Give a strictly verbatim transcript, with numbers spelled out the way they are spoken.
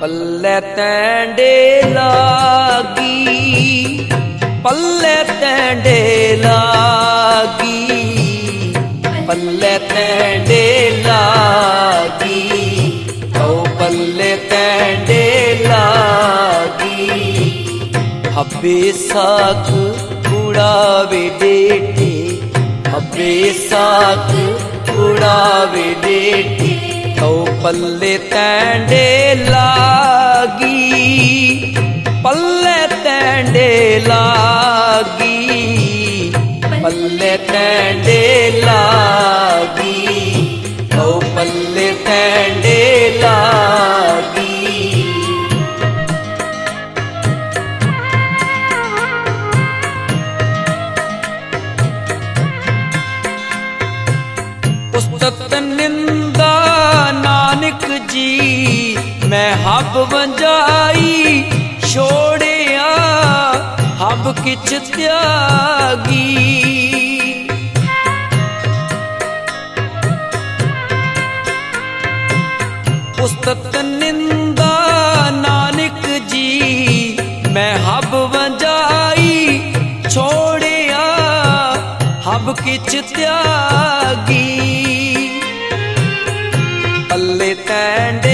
पल्ले तैंडे लागी, पल्ले तैंडे लागी, पल्ले तैंडे लागी, ओ पल्ले तैंडे लागी। हब्बे साक उड़ावे डेटे, हब्बे साक उड़ावे डेटे, ओ पल्ले तैंडे लागी, पल्ले तैंडे लागी, पल्ले तैंडे लागी, ओ पल्ले तैंडे लागी। उस्तत निंदा नानक जी मैं हब वंजाई छोड़िया, हब किछ त्यागी। उस्तत निंदा नानक जी मैं हब वंजाई छोड़िया, हब किछ त्यागी। पल्ले तैंडे